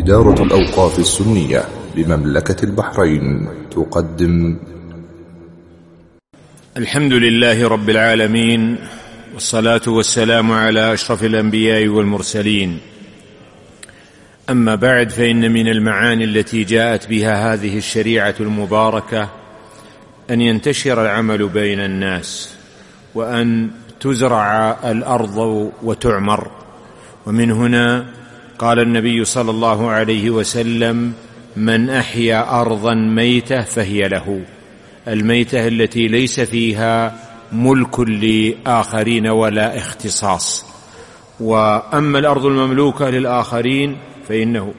إدارة الأوقاف السنية بمملكة البحرين تقدم. الحمد لله رب العالمين، والصلاة والسلام على أشرف الأنبياء والمرسلين. أما بعد، فإن من المعاني التي جاءت بها هذه الشريعة المباركة أن ينتشر العمل بين الناس، وأن تزرع الأرض وتعمر. ومن هنا قال النبي صلى الله عليه وسلم: من أحيا أرضا ميتة فهي له. الميتة التي ليس فيها ملك لآخرين ولا اختصاص. وأما الأرض المملوكة للآخرين فإنه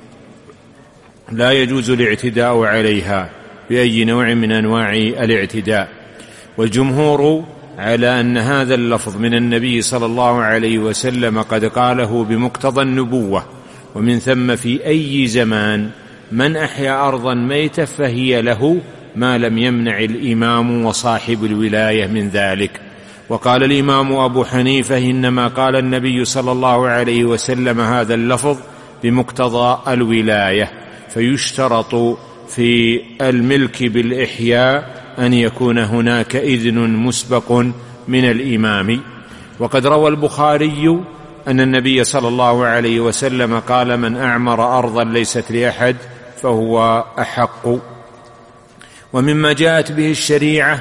لا يجوز الاعتداء عليها بأي نوع من أنواع الاعتداء. والجمهور على أن هذا اللفظ من النبي صلى الله عليه وسلم قد قاله بمقتضى النبوة، ومن ثم في أي زمان من أحيا أرضا ميتة فهي له، ما لم يمنع الإمام وصاحب الولاية من ذلك. وقال الإمام أبو حنيفة: إنما قال النبي صلى الله عليه وسلم هذا اللفظ بمقتضى الولاية، فيشترط في الملك بالإحياء أن يكون هناك إذن مسبق من الإمام. وقد روى البخاري أن النبي صلى الله عليه وسلم قال: من أعمر أرضا ليست لأحد فهو أحق. ومما جاءت به الشريعة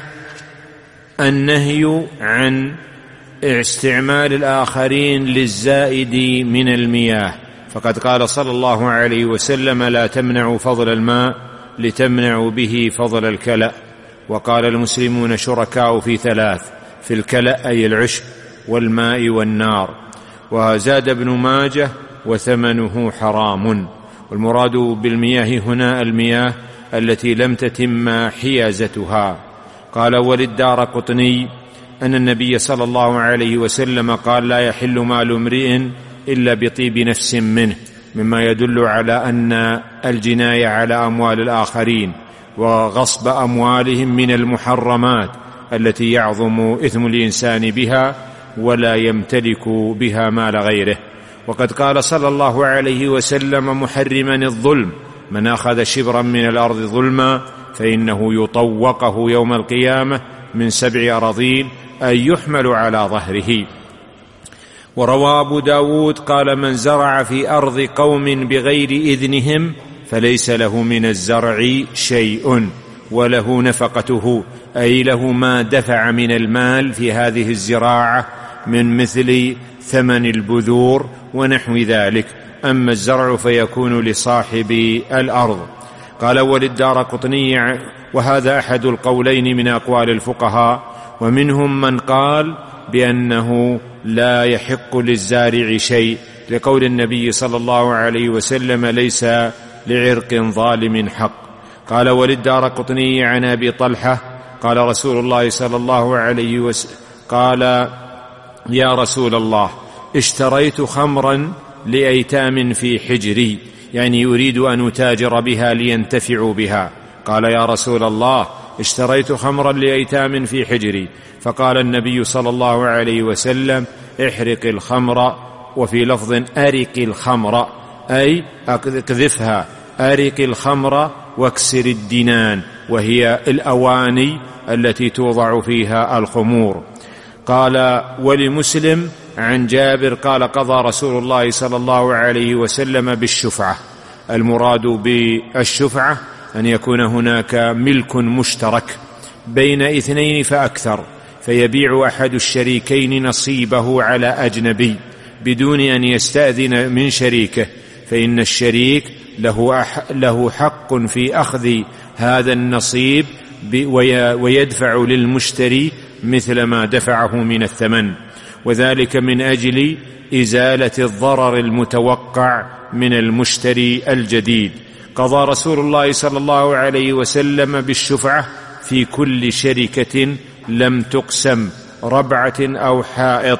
النهي عن استعمال الآخرين للزائد من المياه، فقد قال صلى الله عليه وسلم: لا تمنعوا فضل الماء لتمنعوا به فضل الكلأ. وقال: المسلمون شركاء في ثلاث: في الكلأ أي العشب والماء والنار. وزاد ابن ماجه: وثمنه حرام. والمراد بالمياه هنا المياه التي لم تتم حيازتها. قال: وللدارقطني أن النبي صلى الله عليه وسلم قال: لا يحل مال امرئ إلا بطيب نفس منه، مما يدل على أن الجناية على أموال الآخرين وغصب أموالهم من المحرمات التي يعظم إثم الإنسان بها ولا يمتلك بها مال غيره. وقد قال صلى الله عليه وسلم محرما الظلم: من أخذ شبرا من الأرض ظلما فإنه يطوقه يوم القيامة من 7 أراضين، أي يحمل على ظهره. وروى أبو داود قال: من زرع في أرض قوم بغير إذنهم فليس له من الزرع شيء وله نفقته، أي له ما دفع من المال في هذه الزراعة من مثل ثمن البذور ونحو ذلك. أما الزرع فيكون لصاحب الأرض. قال: وللدارقطني، وهذا أحد القولين من أقوال الفقهاء، ومنهم من قال بأنه لا يحق للزارع شيء، لقول النبي صلى الله عليه وسلم: ليس لعرق ظالم حق. قال: وللدارقطني عن أبي طلحة قال رسول الله صلى الله عليه وسلم: قال: يا رسول الله، اشتريت خمرا لأيتام في حجري، يعني يريد أن أتاجر بها لينتفعوا بها. قال: يا رسول الله، اشتريت خمرا لأيتام في حجري. فقال النبي صلى الله عليه وسلم: احرق الخمر. وفي لفظ: أرق الخمر، أي اقذفها. أرق الخمر واكسر الدنان، وهي الأواني التي توضع فيها الخمور. قال: ولمسلم عن جابر قال: قضى رسول الله صلى الله عليه وسلم بالشفعة. المراد بالشفعة أن يكون هناك ملك مشترك بين 2 فأكثر، فيبيع أحد الشريكين نصيبه على أجنبي بدون أن يستأذن من شريكه، فإن الشريك له حق في أخذ هذا النصيب ويدفع للمشتري مثل ما دفعه من الثمن، وذلك من أجل إزالة الضرر المتوقع من المشتري الجديد. قضى رسول الله صلى الله عليه وسلم بالشفعة في كل شركة لم تقسم، ربعة أو حائط.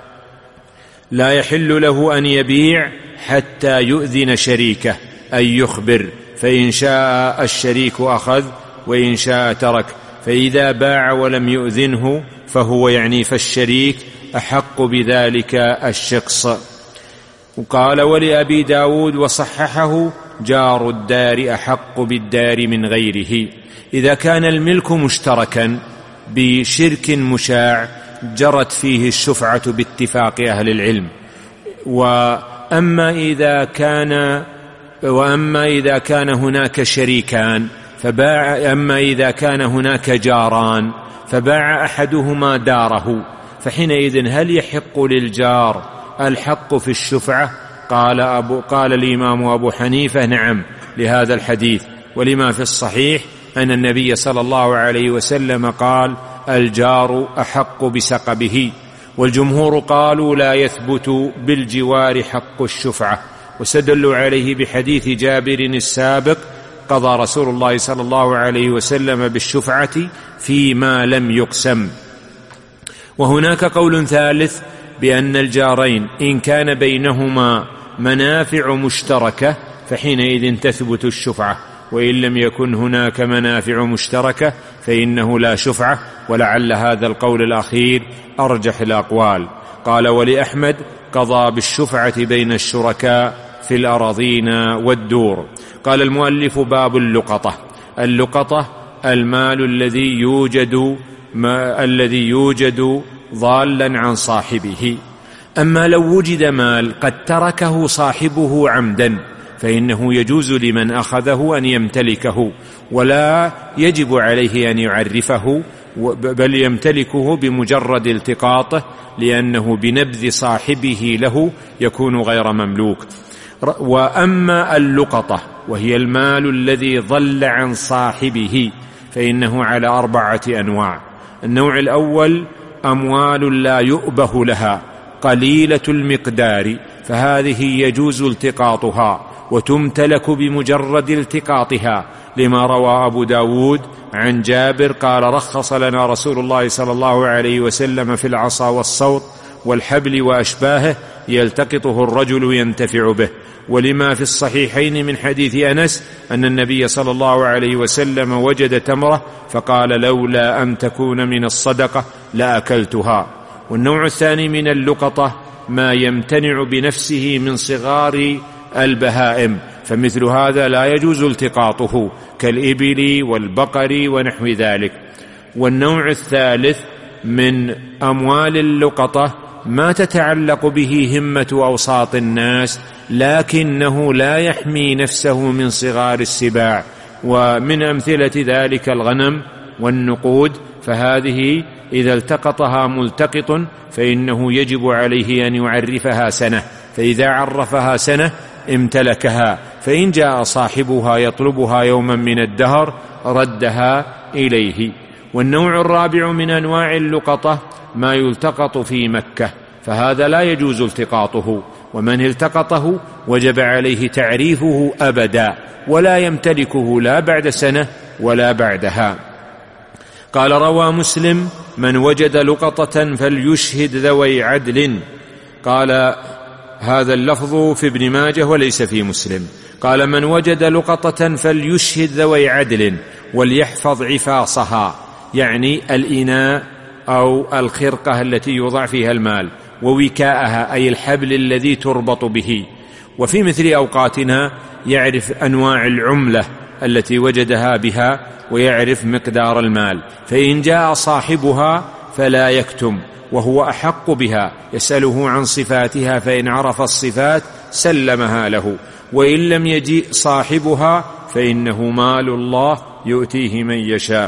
لا يحل له أن يبيع حتى يؤذن شريكه، أي يخبر، فإن شاء الشريك أخذ وإن شاء ترك. فإذا باع ولم يؤذنه فهو يعني فالشريك أحق بذلك الشخص. وقال: ولأبي داود وصححه جار الدار أحق بالدار من غيره. إذا كان الملك مشتركا بشرك مشاع جرت فيه الشفعة باتفاق أهل العلم. وأما إذا كان هناك شريكان أما إذا كان هناك جاران فباع أحدهما داره، فحينئذ هل يحق للجار الحق في الشفعة؟ قال الإمام أبو حنيفة نعم لهذا الحديث، ولما في الصحيح أن النبي صلى الله عليه وسلم قال الجار أحق بسقبه. والجمهور قالوا لا يثبت بالجوار حق الشفعة، واستدلوا عليه بحديث جابر السابق قضى رسول الله صلى الله عليه وسلم بالشفعة فيما لم يقسم. وهناك قول ثالث بأن الجارين إن كان بينهما منافع مشتركة فحينئذ تثبت الشفعة، وإن لم يكن هناك منافع مشتركة فإنه لا شفعة، ولعل هذا القول الأخير أرجح الأقوال. قال ولأحمد قضى بالشفعة بين الشركاء في الأراضين والدور. قال المؤلف باب اللقطة. اللقطة المال الذي يوجد ضالا عن صاحبه. أما لو وجد مال قد تركه صاحبه عمدا فإنه يجوز لمن أخذه أن يمتلكه، ولا يجب عليه أن يعرفه، بل يمتلكه بمجرد التقاطه، لأنه بنبذ صاحبه له يكون غير مملوك. وأما اللقطة وهي المال الذي ضل عن صاحبه فإنه على 4 أنواع. النوع الأول أموال لا يؤبه لها قليلة المقدار، فهذه يجوز التقاطها وتمتلك بمجرد التقاطها، لما روى أبو داود عن جابر قال رخص لنا رسول الله صلى الله عليه وسلم في العصا والصوت والحبل وأشباهه يلتقطه الرجل ينتفع به. ولما في الصحيحين من حديث أنس أن النبي صلى الله عليه وسلم وجد تمرة فقال لولا أن تكون من الصدقة لأكلتها. والنوع الثاني من اللقطة ما يمتنع بنفسه من صغار البهائم، فمثل هذا لا يجوز التقاطه كالإبل والبقر ونحو ذلك. والنوع الثالث من أموال اللقطة ما تتعلق به همة أوساط الناس لكنه لا يحمي نفسه من صغار السباع، ومن أمثلة ذلك الغنم والنقود، فهذه إذا التقطها ملتقط فإنه يجب عليه أن يعرفها سنة، فإذا عرفها سنة امتلكها، فإن جاء صاحبها يطلبها يوما من الدهر ردها إليه. والنوع الرابع من أنواع اللقطة ما يلتقط في مكة، فهذا لا يجوز التقاطه، ومن التقطه وجب عليه تعريفه أبدا، ولا يمتلكه لا بعد سنة ولا بعدها. قال روى مسلم من وجد لقطة فليشهد ذوي عدل. قال هذا اللفظ في ابن ماجه وليس في مسلم. قال من وجد لقطة فليشهد ذوي عدل وليحفظ عفاصها، يعني الإناء أو الخرقة التي يوضع فيها المال، ووكاءها أي الحبل الذي تربط به. وفي مثل أوقاتنا يعرف أنواع العملة التي وجدها بها ويعرف مقدار المال، فإن جاء صاحبها فلا يكتم وهو أحق بها، يسأله عن صفاتها، فإن عرف الصفات سلمها له، وإن لم يجيء صاحبها فإنه مال الله يؤتيه من يشاء.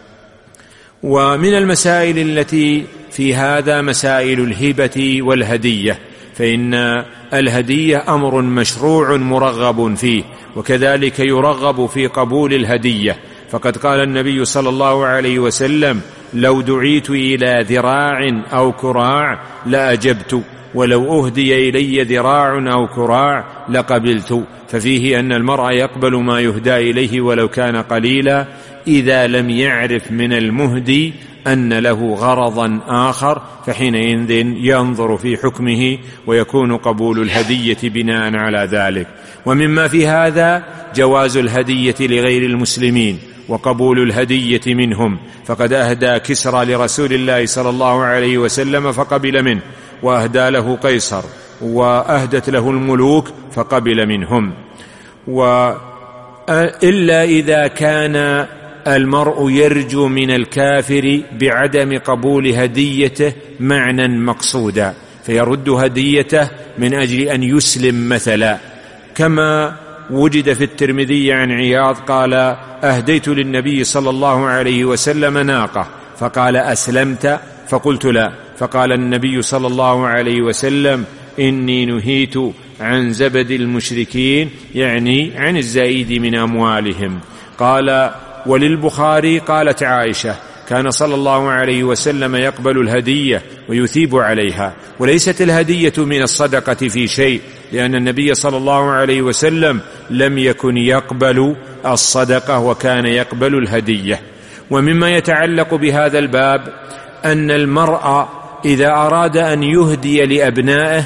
ومن المسائل التي في هذا مسائل الهبة والهدية، فإن الهدية أمر مشروع مرغب فيه، وكذلك يرغب في قبول الهدية، فقد قال النبي صلى الله عليه وسلم لو دعيت إلى ذراع أو كراع لأجبت، ولو أهدي إلي ذراع أو كراع لقبلت. ففيه أن المرء يقبل ما يهدى إليه ولو كان قليلا إذا لم يعرف من المهدي أن له غرضا آخر، فحينئذ ينظر في حكمه ويكون قبول الهدية بناء على ذلك. ومما في هذا جواز الهدية لغير المسلمين وقبول الهدية منهم، فقد أهدى كسرى لرسول الله صلى الله عليه وسلم فقبل منه، وأهدى له قيصر، وأهدت له الملوك فقبل منهم. إلا إذا كان المرء يرجو من الكافر بعدم قبول هديته معنى مقصودا فيرد هديته من أجل أن يسلم مثلا، كما وجد في الترمذي عن عياض قال: أهديت للنبي صلى الله عليه وسلم ناقة فقال: أسلمت؟ فقلت: لا. فقال النبي صلى الله عليه وسلم: إني نهيت عن زبد المشركين، يعني عن الزائد من أموالهم. قال: وللبخاري قالت عائشة: كان صلى الله عليه وسلم يقبل الهدية ويثيب عليها، وليست الهدية من الصدقة في شيء، لأن النبي صلى الله عليه وسلم لم يكن يقبل الصدقة وكان يقبل الهدية. ومما يتعلق بهذا الباب أن المرء إذا أراد أن يهدي لأبنائه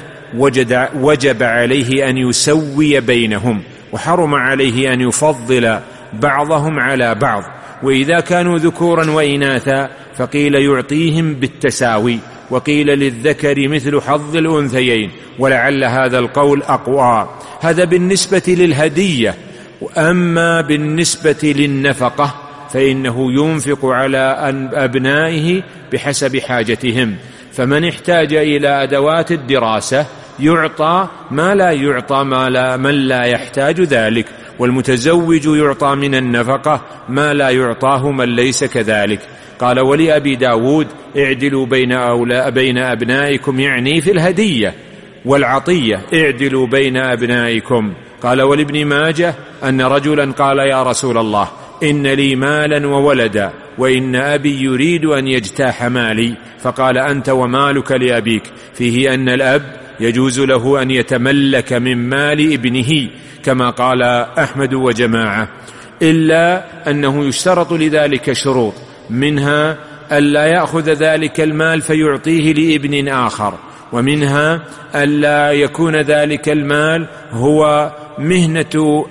وجب عليه أن يسوي بينهم، وحرم عليه أن يفضل بعضهم على بعض، وإذا كانوا ذكورا وإناثا فقيل يعطيهم بالتساوي، وقيل للذكر مثل حظ الأنثيين، ولعل هذا القول أقوى. هذا بالنسبة للهدية. أما بالنسبة للنفقة فإنه ينفق على أبنائه بحسب حاجتهم، فمن احتاج إلى أدوات الدراسة يعطى ما لا يعطى من لا يحتاج ذلك، والمتزوج يعطى من النفقة ما لا يعطاه من ليس كذلك. قال: ولأبي داود: اعدلوا بين أبنائكم، يعني في الهدية والعطية، اعدلوا بين أبنائكم. قال: ولابن ماجه أن رجلا قال: يا رسول الله، إن لي مالا وولدا، وإن أبي يريد أن يجتاح مالي. فقال: أنت ومالك لأبيك، فيه أن الأب يجوز له أن يتملك من مال ابنه، كما قال أحمد وجماعة، إلا أنه يشترط لذلك شروط، منها ألا يأخذ ذلك المال فيعطيه لابن آخر، ومنها ألا يكون ذلك المال هو مهنة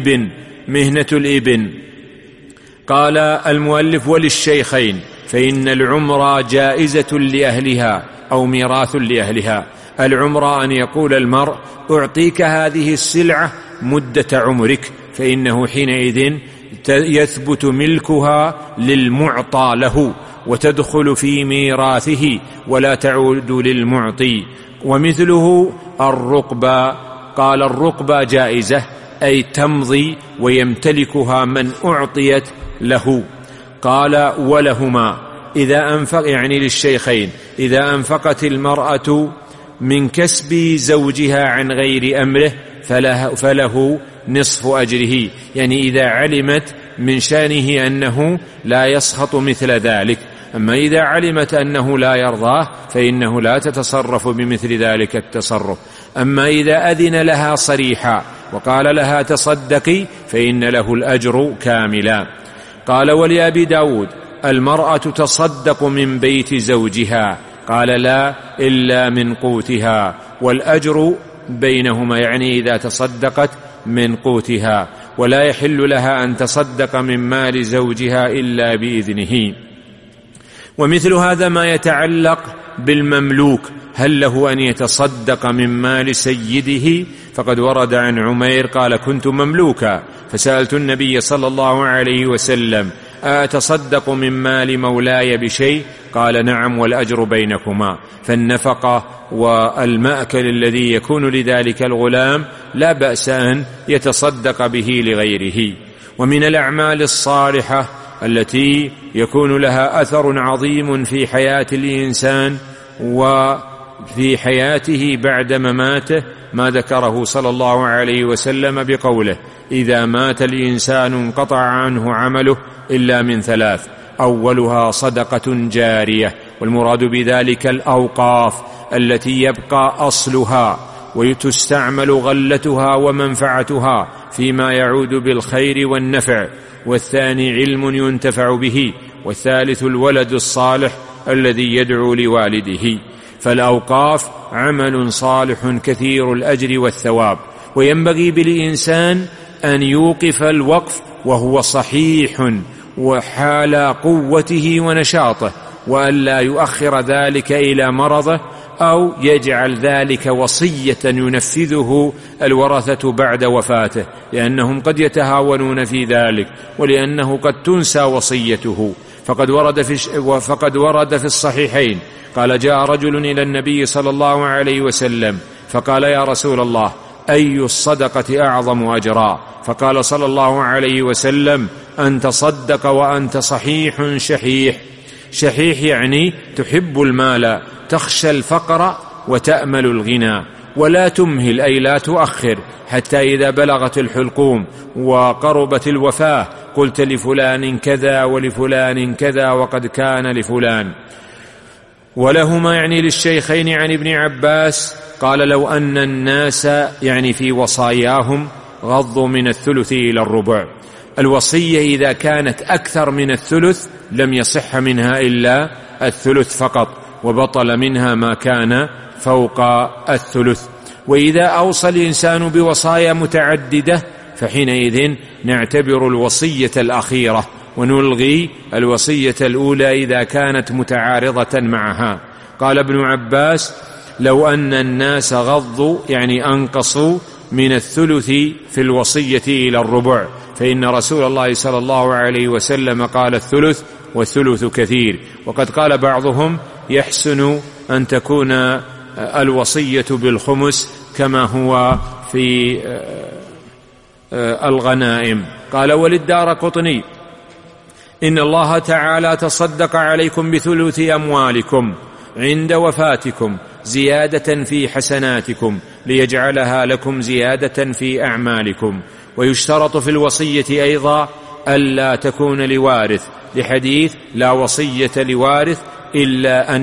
الابن. قال المؤلف: وللشيخين، فإن العمر جائزة لأهلها أو ميراث لأهلها. العمر أن يقول المرء: أعطيك هذه السلعة مدة عمرك، فإنه حينئذ يثبت ملكها للمعطى له وتدخل في ميراثه ولا تعود للمعطي. ومثله الرقبة، قال: الرقبة جائزة، أي تمضي ويمتلكها من أعطيت له. قال: ولهما إذا أنفق، يعني للشيخين، إذا أنفقت المرأة من كسب زوجها عن غير أمره فله نصف أجره، يعني إذا علمت من شأنه أنه لا يسخط مثل ذلك. أما إذا علمت أنه لا يرضاه فإنه لا تتصرف بمثل ذلك التصرف. أما إذا أذن لها صريحا وقال لها تصدقي فإن له الأجر كاملا. قال: ولأبي داود: المرأة تصدق من بيت زوجها. قال: لا، إلا من قوتها، والأجر بينهما، يعني إذا تصدقت من قوتها، ولا يحل لها أن تصدق من مال زوجها إلا بإذنه. ومثل هذا ما يتعلق بالمملوك، هل له أن يتصدق من مال سيده؟ فقد ورد عن عمير قال: كنت مملوكا فسألت النبي صلى الله عليه وسلم: أتصدق من مال مولاي بشيء؟ قال: نعم، والأجر بينكما. فالنفقة والمأكل الذي يكون لذلك الغلام لا بأس أن يتصدق به لغيره. ومن الأعمال الصالحة التي يكون لها أثر عظيم في حياة الإنسان وفي حياته بعد مماته ما ذكره صلى الله عليه وسلم بقوله: إذا مات الإنسان انقطع عنه عمله إلا من ثلاث، أولها صدقة جارية، والمراد بذلك الأوقاف التي يبقى أصلها وتستعمل غلتها ومنفعتها فيما يعود بالخير والنفع، والثاني علم ينتفع به، والثالث الولد الصالح الذي يدعو لوالده. فالأوقاف عمل صالح كثير الأجر والثواب، وينبغي بالإنسان أن يوقف الوقف وهو صحيح وحال قوته ونشاطه، وأن لا يؤخر ذلك إلى مرضه أو يجعل ذلك وصية ينفذه الورثة بعد وفاته، لأنهم قد يتهاونون في ذلك، ولأنه قد تنسى وصيته. فقد ورد في الصحيحين قال: جاء رجل إلى النبي صلى الله عليه وسلم فقال: يا رسول الله، أي الصدقة أعظم أجرا؟ فقال صلى الله عليه وسلم: أن تصدق وأنت صحيح شحيح. شحيح يعني تحب المال، تخشى الفقر وتأمل الغنى، ولا تمهل أي لا تؤخر، حتى إذا بلغت الحلقوم وقربت الوفاة قلت لفلان كذا ولفلان كذا وقد كان لفلان. ولهما يعني للشيخين عن ابن عباس قال: لو أن الناس يعني في وصاياهم غضوا من الثلث إلى الربع. الوصية إذا كانت أكثر من الثلث لم يصح منها إلا الثلث فقط، وبطل منها ما كان فوق الثلث. وإذا أوصى الإنسان بوصايا متعددة فحينئذ نعتبر الوصية الأخيرة ونلغي الوصية الأولى إذا كانت متعارضة معها. قال ابن عباس: لو أن الناس غضوا يعني أنقصوا من الثلث في الوصية إلى الربع، فإن رسول الله صلى الله عليه وسلم قال: الثلث، والثلث كثير. وقد قال بعضهم: يحسن أن تكون الوصية بالخمس كما هو في الغنائم. قال: وللدارقطني: إن الله تعالى تصدق عليكم بثلث أموالكم عند وفاتكم زيادة في حسناتكم ليجعلها لكم زيادة في أعمالكم. ويشترط في الوصية أيضا ألا تكون لوارث، لحديث: لا وصية لوارث إلا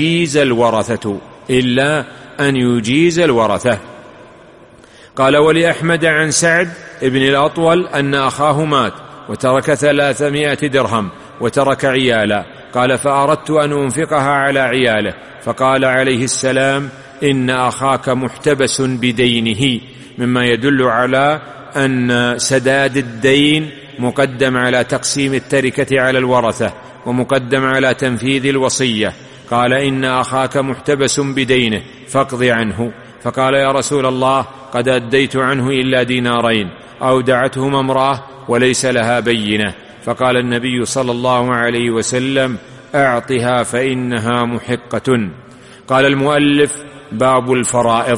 أن يجيز الورثة. قال: ولأحمد عن سعد ابن الأطول أن أخاه مات وترك 300 درهم وترك عيالا. قال: فأردت أن أنفقها على عياله، فقال عليه السلام: إن أخاك محتبس بدينه، مما يدل على أن سداد الدين مقدم على تقسيم التركة على الورثة، ومقدم على تنفيذ الوصية. قال: إن أخاك محتبس بدينه فاقض عنه. فقال: يا رسول الله، قد أديت عنه إلا دينارين أودعتهما امرأة وليس لها بينة. فقال النبي صلى الله عليه وسلم: أعطها فإنها محقة. قال المؤلف: باب الفرائض.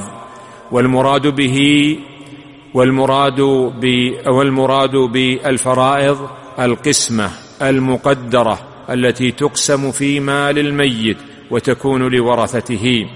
والمراد بالفرائض القسمة المقدرة التي تقسم في مال الميت وتكون لورثته.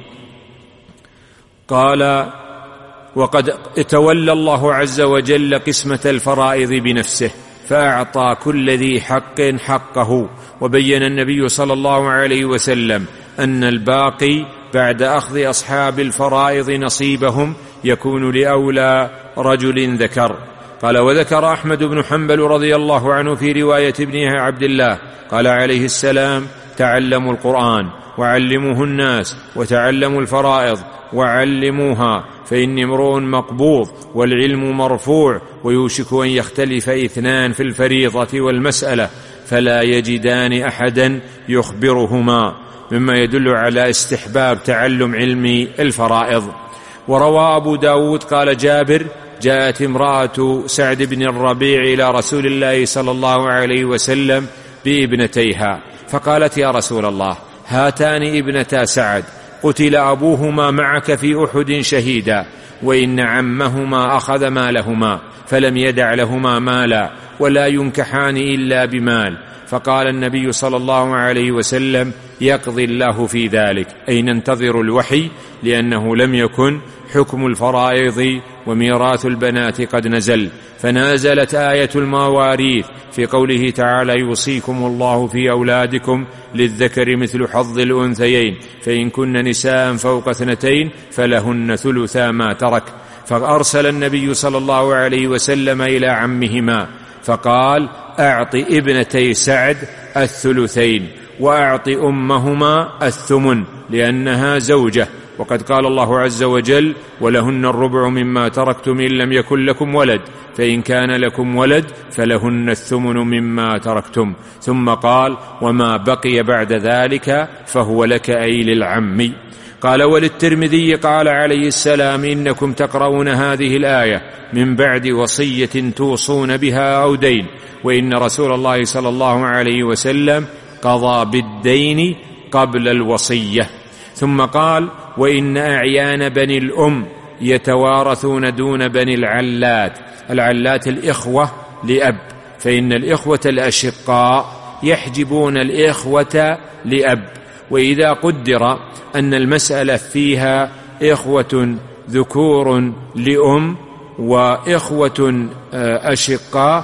قال: وقد تولى الله عز وجل قسمة الفرائض بنفسه، فأعطى كل ذي حق حقه. وبين النبي صلى الله عليه وسلم أن الباقي بعد أخذ أصحاب الفرائض نصيبهم يكون لأولى رجل ذكر. قال: وذكر أحمد بن حنبل رضي الله عنه في رواية ابنه عبد الله قال عليه السلام: تعلموا القرآن وعلموه الناس، وتعلموا الفرائض وعلموها، فإني امرؤ مقبوض والعلم مرفوع، ويوشك أن يختلف اثنان في الفريضة والمسألة فلا يجدان أحدا يخبرهما، مما يدل على استحباب تعلم علم الفرائض. وروى أبو داود قال جابر: جاءت امرأة سعد بن الربيع إلى رسول الله صلى الله عليه وسلم بابنتيها، فقالت: يا رسول الله، هاتان ابنتا سعد قتل أبوهما معك في أحد شهيدا، وإن عمهما أخذ مالهما فلم يدع لهما مالا، ولا ينكحان إلا بمال. فقال النبي صلى الله عليه وسلم: يقضي الله في ذلك، أي ننتظر الوحي، لأنه لم يكن حكم الفرائض وميراث البنات قد نزل. فنازلت آية المواريث في قوله تعالى: يوصيكم الله في أولادكم للذكر مثل حظ الأنثيين، فإن كن نساء فوق 2 فلهن ثلثا ما ترك. فأرسل النبي صلى الله عليه وسلم إلى عمهما فقال: أعط ابنتي سعد 2، وأعط أمهما 8، لأنها زوجة. وقد قال الله عز وجل: ولهن الربع مما تركتم إن لم يكن لكم ولد، فإن كان لكم ولد فلهن 8 مما تركتم. ثم قال: وما بقي بعد ذلك فهو لك، أي للعم. قال وللترمذي قال عليه السلام إنكم تقرؤون هذه الآية من بعد وصية توصون بها أو دين، وإن رسول الله صلى الله عليه وسلم قضى بالدين قبل الوصية. ثم قال وإن أعيان بني الأم يتوارثون دون بني العلات. العلات الإخوة لأب، فإن الإخوة الأشقاء يحجبون الإخوة لأب، وإذا قدر أن المسألة فيها إخوة ذكور لأم وإخوة أشقاء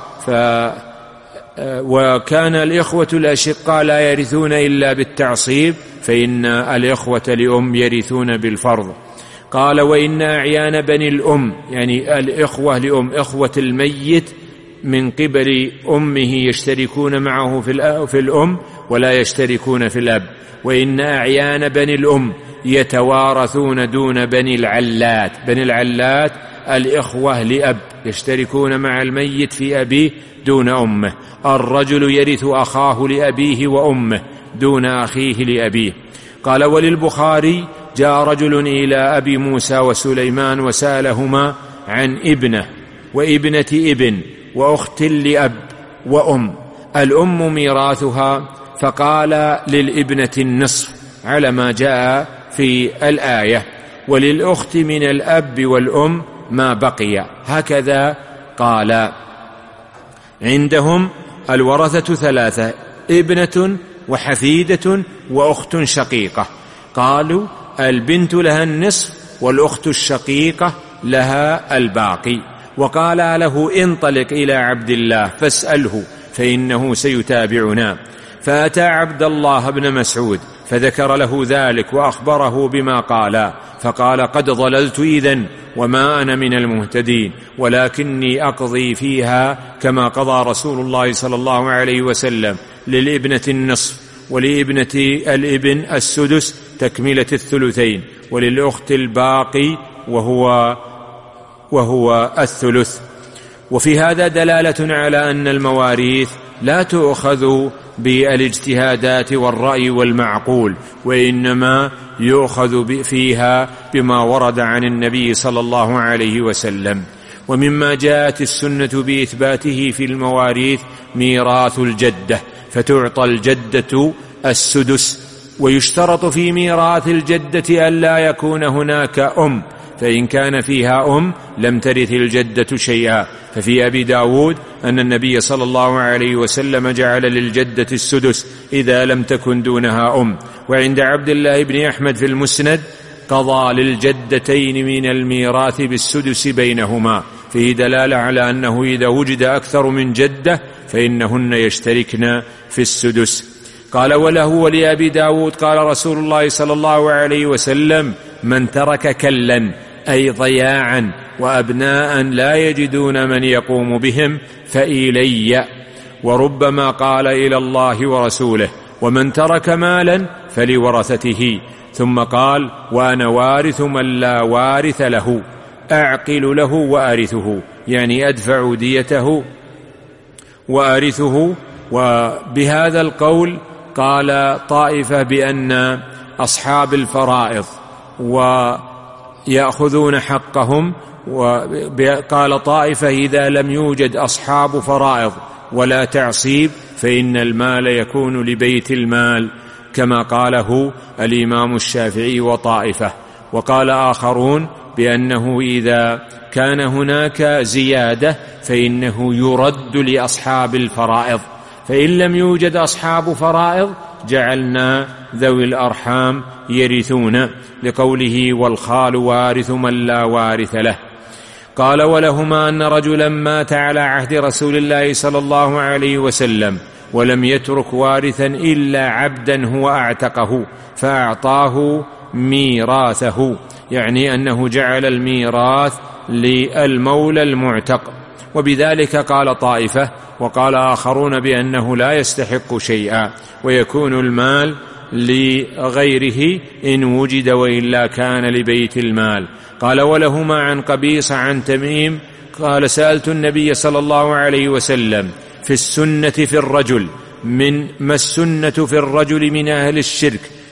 وكان الإخوة الأشقاء لا يرثون إلا بالتعصيب، فإن الإخوة لأم يرثون بالفرض. قال وإن أعيان بني الأم، يعني الإخوة لأم، إخوة الميت من قبل أمه يشتركون معه في الأم ولا يشتركون في الأب. وإن أعيان بني الأم يتوارثون دون بني العلات. بني العلات الإخوة لأب يشتركون مع الميت في أبيه دون أمه. الرجل يرث أخاه لأبيه وأمه دون أخيه لأبيه. قال وللبخاري جاء رجل إلى أبي موسى وسليمان وسألهما عن ابنة وابنة ابن وأخت لأب وأم، الأم ميراثها، فقال للابنة النصف على ما جاء في الآية، وللأخت من الأب والأم ما بقي. هكذا قال. عندهم الورثة ثلاثة: ابنة وحفيدة وأخت شقيقة. قالوا البنت لها النصف والأخت الشقيقة لها الباقي. وقال له انطلق إلى عبد الله فاسأله فإنه سيتابعنا. فأتى عبد الله بن مسعود فذكر له ذلك وأخبره بما قال، فقال قد ضللت إذن وما أنا من المهتدين، ولكني أقضي فيها كما قضى رسول الله صلى الله عليه وسلم: للابنة النصف، ولابنة الابن السدس تكملة الثلثين، وللأخت الباقي وهو الثلث. وفي هذا دلالة على أن المواريث لا تؤخذ بالاجتهادات والرأي والمعقول، وإنما يؤخذ فيها بما ورد عن النبي صلى الله عليه وسلم. ومما جاءت السنة بإثباته في المواريث ميراث الجدة، فتعطى الجدة السدس. ويشترط في ميراث الجدة ألا يكون هناك أم، فإن كان فيها أم لم ترث الجدة شيئا. ففي أبي داود أن النبي صلى الله عليه وسلم جعل للجدة السدس إذا لم تكن دونها أم. وعند عبد الله بن أحمد في المسند قضى للجدتين من الميراث بالسدس بينهما، فيه دلالة على أنه إذا وجد أكثر من جدة فإنهن يشتركن في السدس. قال وله ولأبي داود قال رسول الله صلى الله عليه وسلم: من ترك كلا أي ضياعا وأبناء لا يجدون من يقوم بهم فإلي. وربما قال إلى الله ورسوله: ومن ترك مالا فلورثته. ثم قال: وأنا وارث من لا وارث له، أعقل له وأرثه، يعني أدفع ديته وأرثه. وبهذا القول قال طائفة بأن أصحاب الفرائض ويأخذون حقهم، وقال طائفة إذا لم يوجد أصحاب فرائض ولا تعصيب فإن المال يكون لبيت المال، كما قاله الإمام الشافعي وطائفة. وقال آخرون بأنه إذا كان هناك زيادة فإنه يرد لأصحاب الفرائض، فإن لم يوجد أصحاب فرائض جعلنا ذوي الأرحام يرثون، لقوله: والخال وارث من لا وارث له. قال ولهما أن رجلا مات على عهد رسول الله صلى الله عليه وسلم ولم يترك وارثا إلا عبدا هو أعتقه فأعطاه ميراثه، يعني أنه جعل الميراث للمولى المعتق. وبذلك قال طائفة، وقال آخرون بأنه لا يستحق شيئا ويكون المال لغيره إن وجد، وإلا كان لبيت المال. قال ولهما عن قبيصة عن تميم قال: سألت النبي صلى الله عليه وسلم في السنة في الرجل ما السنة في الرجل من أهل الشرك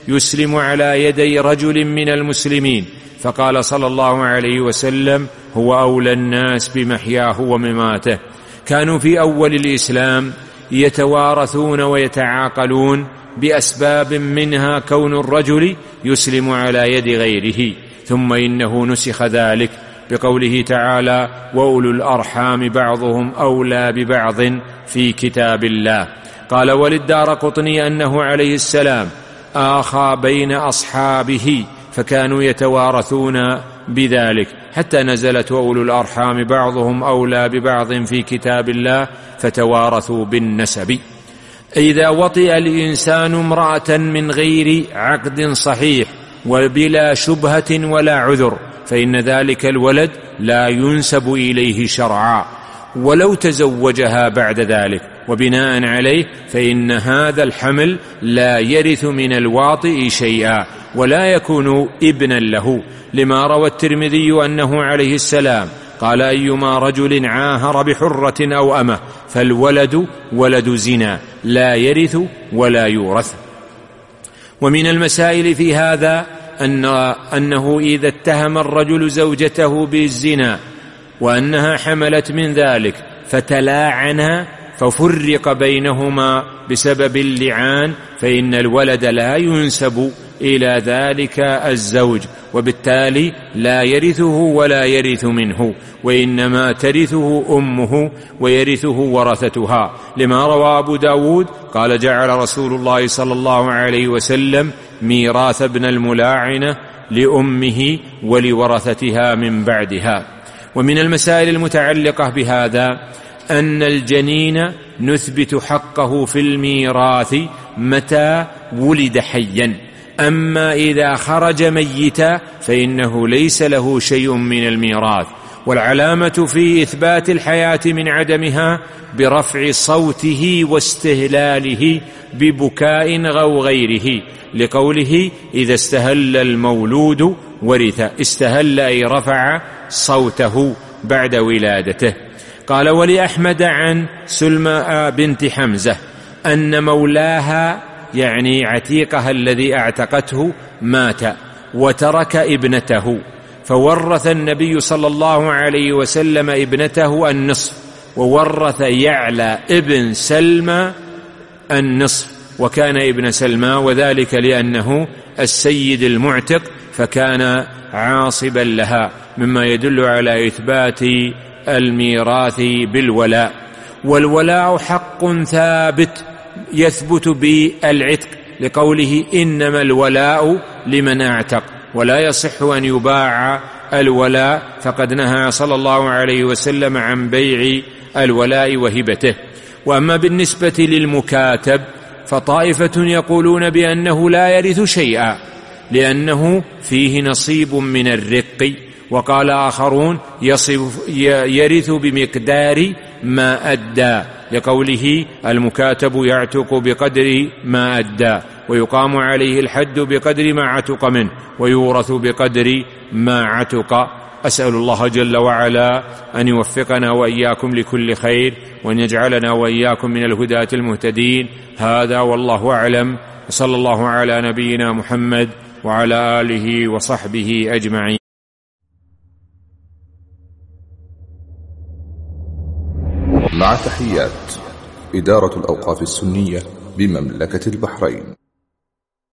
يسلم على يدي رجل من المسلمين، فقال صلى الله عليه وسلم: هو أولى الناس بمحياه ومماته. كانوا في أول الإسلام يتوارثون ويتعاقلون بأسباب، منها كون الرجل يسلم على يد غيره، ثم إنه نسخ ذلك بقوله تعالى: وأولو الأرحام بعضهم أولى ببعض في كتاب الله. قال وللدارقطني أنه عليه السلام آخى بين أصحابه فكانوا يتوارثون بذلك، حتى نزلت وأولو الأرحام بعضهم أولى ببعض في كتاب الله فتوارثوا بالنسب. إذا وطئ الإنسان امرأة من غير عقد صحيح وبلا شبهة ولا عذر فإن ذلك الولد لا ينسب إليه شرعا، ولو تزوجها بعد ذلك، وبناء عليه فإن هذا الحمل لا يرث من الواطئ شيئا ولا يكون ابنا له، لما روى الترمذي أنه عليه السلام قال: أيما رجل عاهر بحرة أو أمة فالولد ولد زنا لا يرث ولا يورث. ومن المسائل في هذا أنه إذا اتهم الرجل زوجته بالزنا وأنها حملت من ذلك فتلاعنا ففرق بينهما بسبب اللعان، فإن الولد لا ينسب إلى ذلك الزوج، وبالتالي لا يرثه ولا يرث منه، وإنما ترثه أمه ويرثه ورثتها، لما روى أبو داود قال: جعل رسول الله صلى الله عليه وسلم ميراث ابن الملاعنة لأمه ولورثتها من بعدها. ومن المسائل المتعلقة بهذا أن الجنين نثبت حقه في الميراث متى ولد حيا، أما إذا خرج ميتا فإنه ليس له شيء من الميراث. والعلامة في إثبات الحياة من عدمها برفع صوته واستهلاله ببكاء أو غيره، لقوله: إذا استهل المولود ورث. استهل أي رفع صوته بعد ولادته. قال: ولأحمد عن سلمى بنت حمزة أن مولاها يعني عتيقها الذي اعتقته مات وترك ابنته، فورث النبي صلى الله عليه وسلم ابنته النصف، وورث يعلى ابن سلمى النصف، وكان ابن سلمى، وذلك لأنه السيد المعتق فكان عاصبا لها، مما يدل على إثبات الميراث بالولاء. والولاء حق ثابت يثبت بالعتق، لقوله: إنما الولاء لمن اعتق، ولا يصح أن يباع الولاء، فقد نهى صلى الله عليه وسلم عن بيع الولاء وهبته. وأما بالنسبة للمكاتب فطائفة يقولون بأنه لا يرث شيئا لأنه فيه نصيب من الرق، وقال آخرون يرث بمقدار ما أدى، لقوله: المكاتب يعتق بقدر ما أدى، ويقام عليه الحد بقدر ما عتق منه، ويورث بقدر ما عتق. أسأل الله جل وعلا أن يوفقنا وإياكم لكل خير، وأن يجعلنا وإياكم من الهداة المهتدين. هذا والله أعلم، وصلى الله على نبينا محمد وعلى آله وصحبه أجمعين. مع تحيات إدارة الأوقاف السنية بمملكة البحرين.